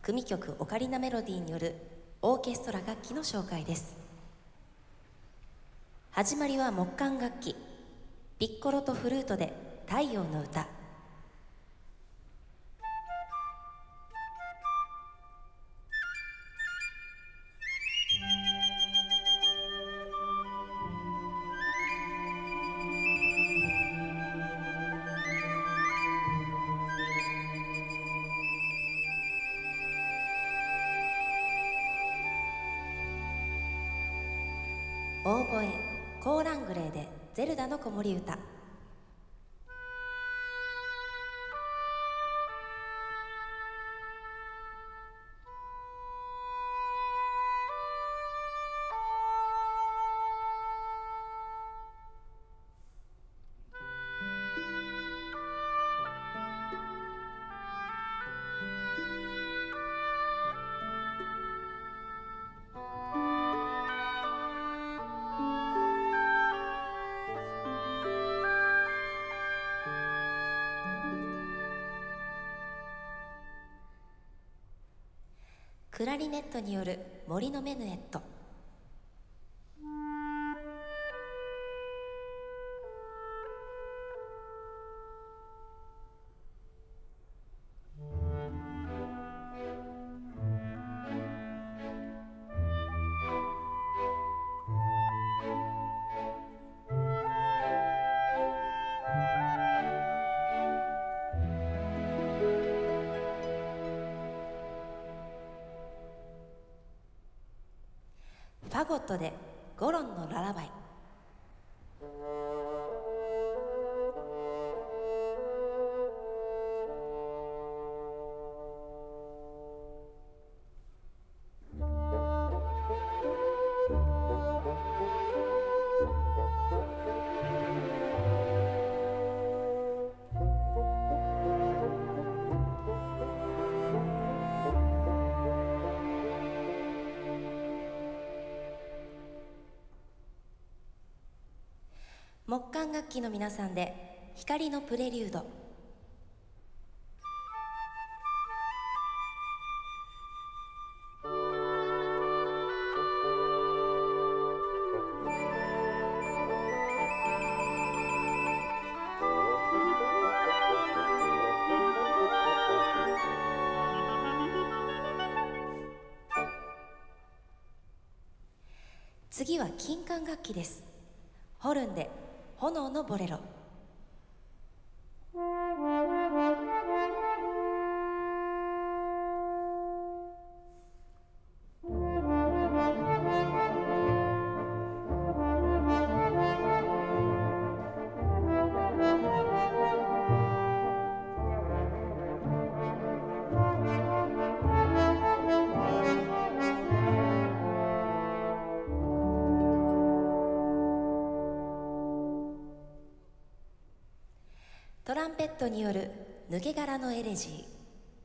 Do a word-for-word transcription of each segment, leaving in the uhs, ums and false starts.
組曲オカリナメロディーによるオーケストラ楽器の紹介です。始まりは木管楽器、ピッコロとフルートで太陽の歌。オーボエ、コーラングレーでゼルダの子守歌。クラリネットによる森のメヌエット。ファゴットでゴロンのララバイ。木管楽器の皆さんで光のプレリュード。次は金管楽器です。ホルンで炎のボレロ。トランペットによる抜け殻のエレジー。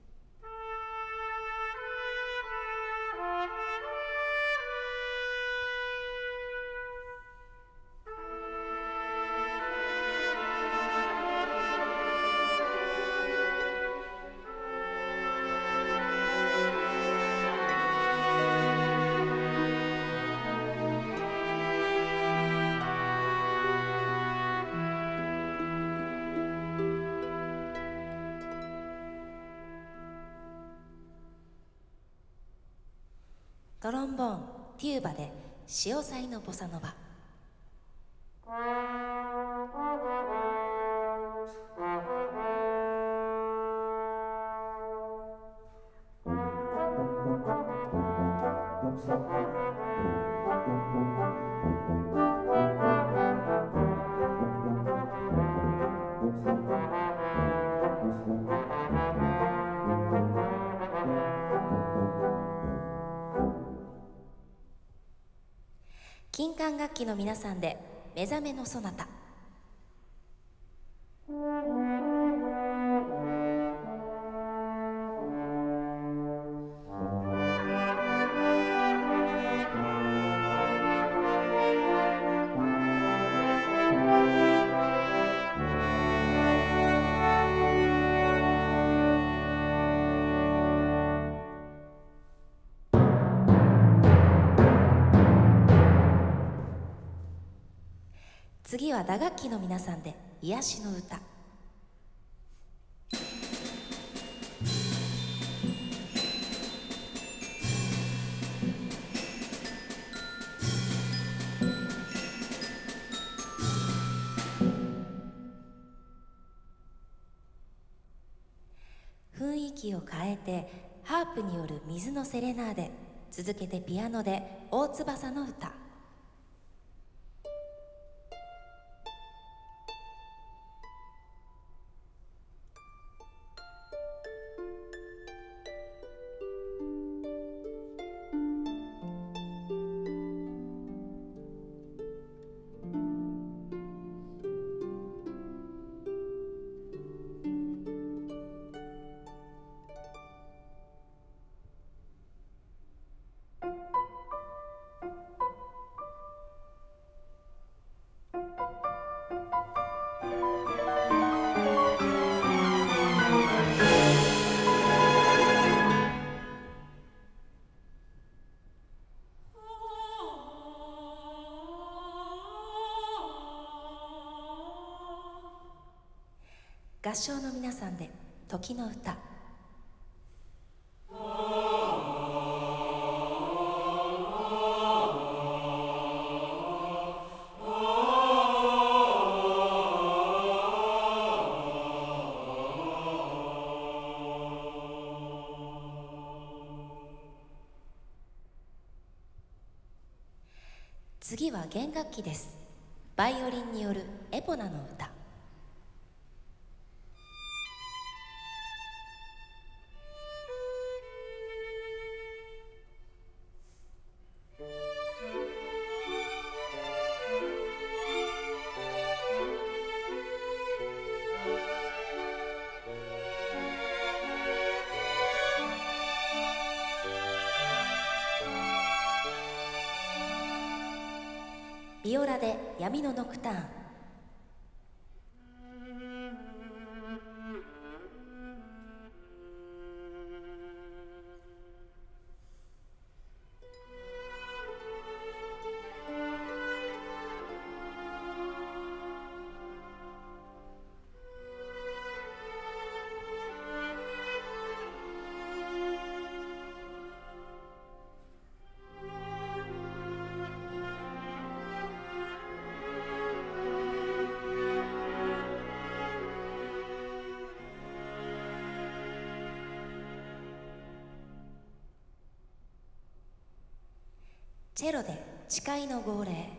トロンボーン、テューバで潮騒のボサノバ。金管楽器の皆さんで目覚めのソナタ。 次は打楽器の皆さんで癒しの歌。雰囲気を変えてハープによる水のセレナーデ、続けてピアノで大翼の歌。合唱の皆さんで時の歌。次は弦楽器です。バイオリンによるエポナの歌。ビオラで闇のノクターン。チェロで誓いの号令。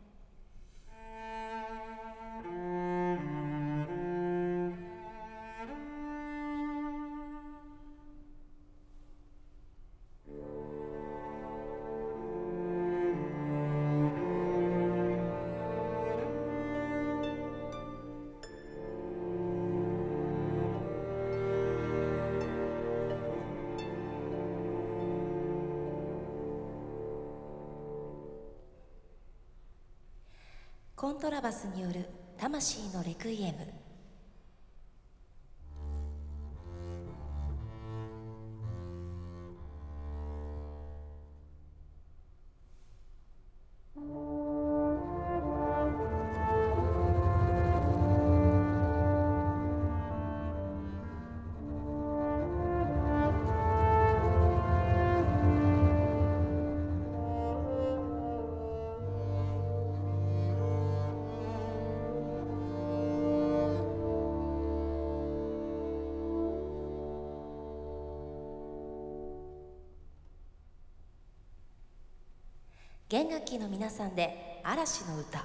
コントラバスによる魂のレクイエム。弦楽器の皆さんで嵐の歌。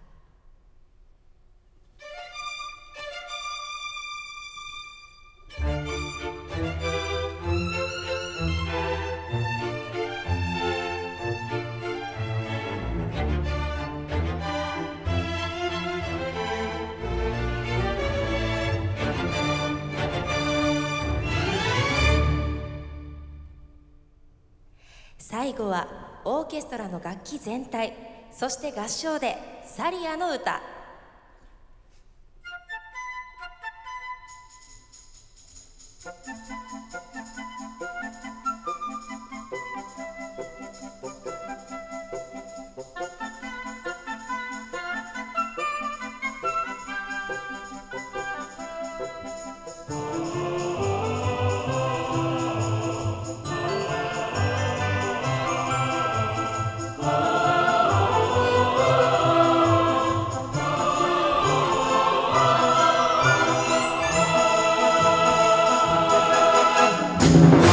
最後はオーケストラの楽器全体、そして合唱でサリアの歌。 「